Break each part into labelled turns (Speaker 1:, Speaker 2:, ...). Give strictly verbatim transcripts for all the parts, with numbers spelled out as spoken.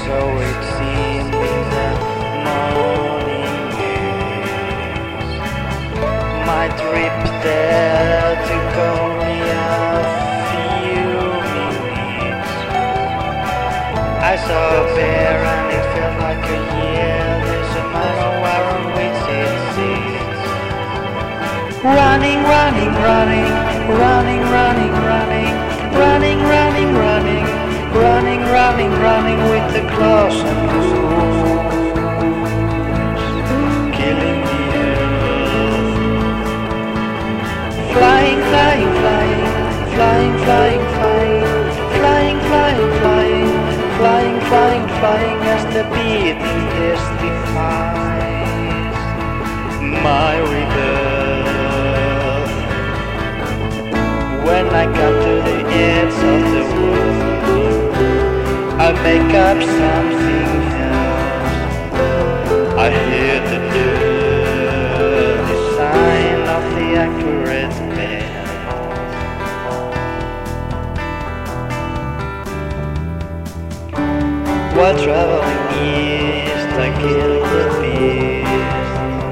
Speaker 1: so it seemed in the morning mist. My trip there took only a few minutes. I saw a bear and it felt like a year. There's a mile where on which it sits. Running, running, running, running, running, running, running, running, running, running, running, running with the claws and claws, killing the earth. Flying, flying, flying, flying, flying, flying, flying, flying, flying, flying, flying, flying as the beating testifies my rebirth. When I come to the edge of the world, I make up something else. I hear the dirty sign of the accurate bell. While traveling east, I kill the beast.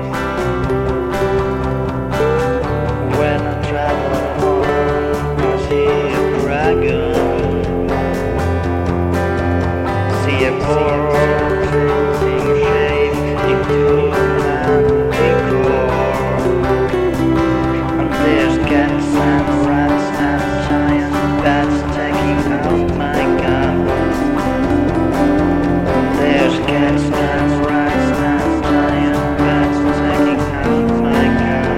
Speaker 1: When I travel home, I see a dragon. See a poor thing shaped into an decor. And there's cats and rats and giant bats taking out my gun. There's cats and rats and giant bats taking out my gun.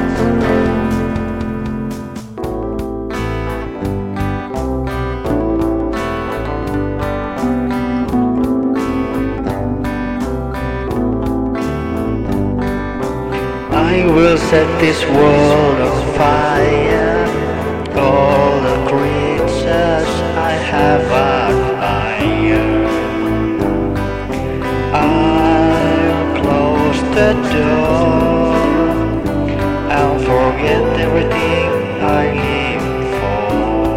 Speaker 1: I will set this world on fire. All the creatures I have admired. I'll close the door and forget everything I live for.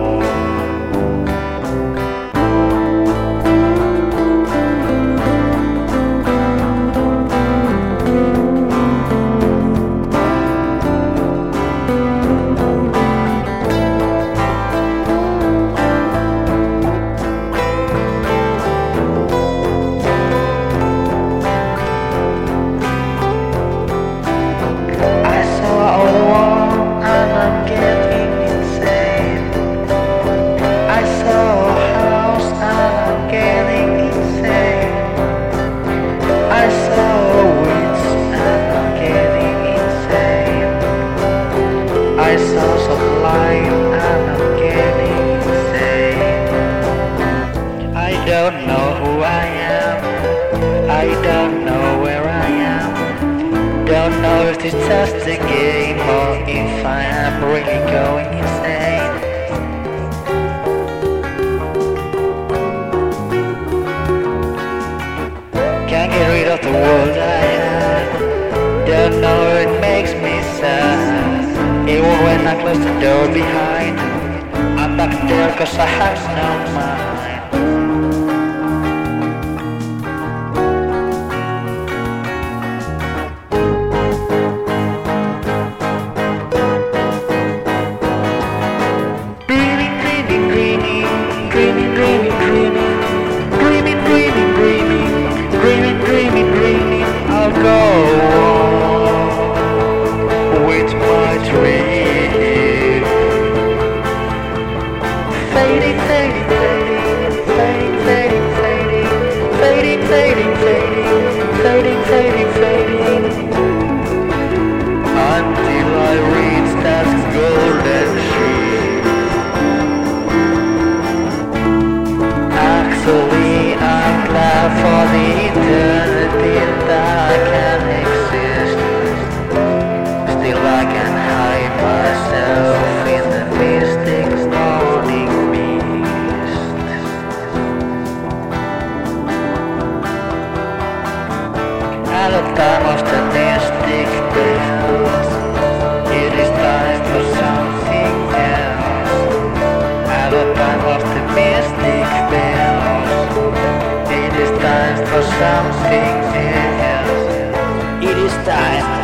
Speaker 1: I saw some light and I'm getting insane. I don't know who I am. I don't know where I am. Don't know if it's just a game or if I am really going insane. Can't get rid of the world I had. Don't know it makes me sad. Even when I close the door behind, I'm back there cause I have no mind. Dreaming, dreaming, dreaming, dreaming, dreaming, dreaming, dreaming, dreaming, dreaming, dreaming, dreaming, dreaming, I'll go on with my dream. Fading, fading, fading, fading, fading, fading, fading, fading, fading, fading, fading, until I reach that golden sheet. Actually, I'm glad for the eternity that I can exist. Still, I can hide myself in the mystic morning mist. At the time of the mystic bells, it is time for something else. At the time of the mystic bells, it is something else. It is time.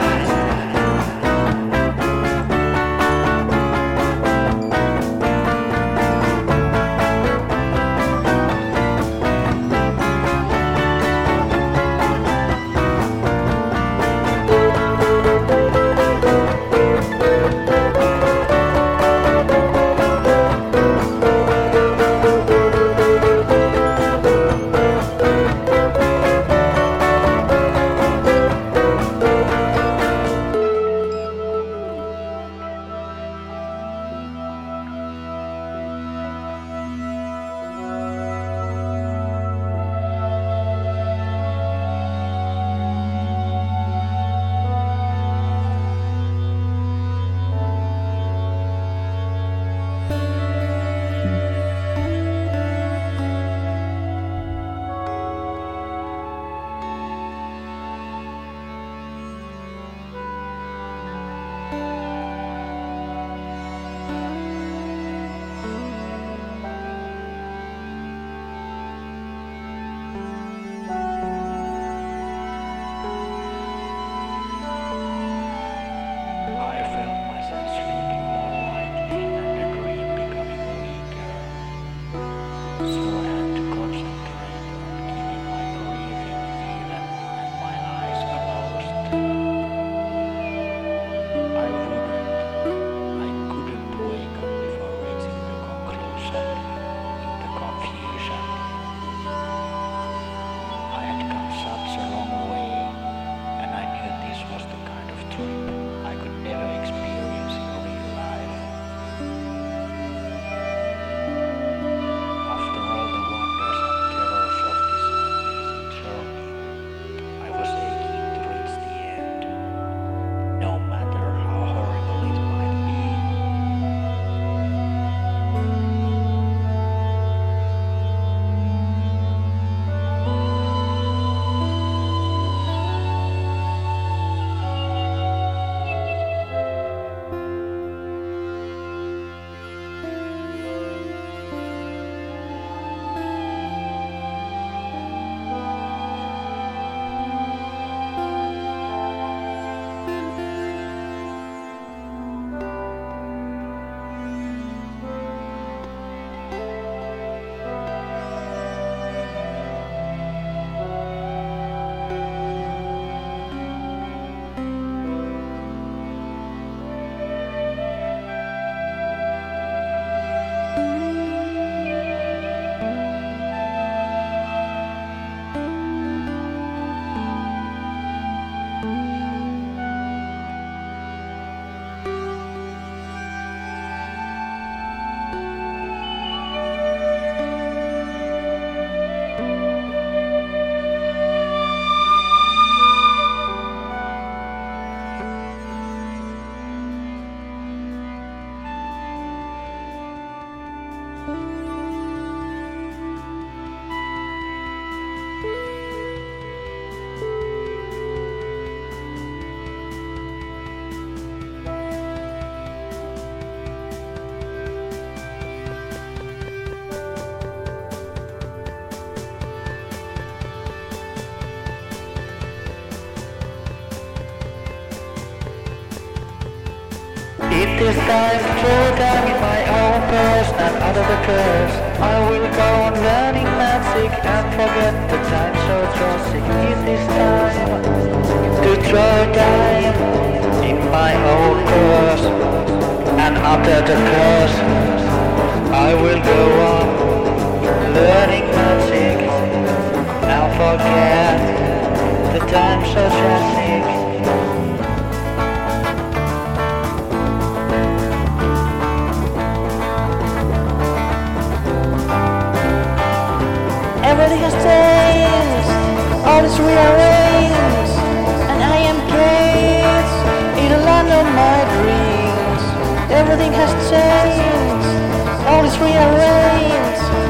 Speaker 1: It is time to throw down in my own purse and out of the curse. I will go on learning magic and forget the time so drastic. It is time to throw down in my own purse and under the curse. I will go on learning magic and forget the time so drastic.
Speaker 2: Everything has changed, all is rearranged, and I am caged in the land of my dreams. Everything has changed, all is rearranged,